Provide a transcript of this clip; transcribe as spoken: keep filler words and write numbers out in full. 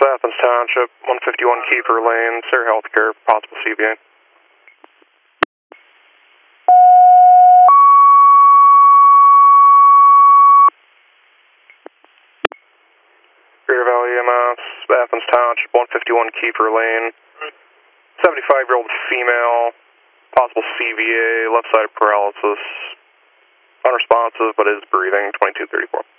Athens Township, one fifty-one Kiefer Lane, Sarah Healthcare, possible C V A. Greater Valley E M S, Athens Township, one fifty-one Kiefer Lane, seventy-five-year-old female, possible C V A, left side paralysis, unresponsive but is breathing, twenty-two thirty-four.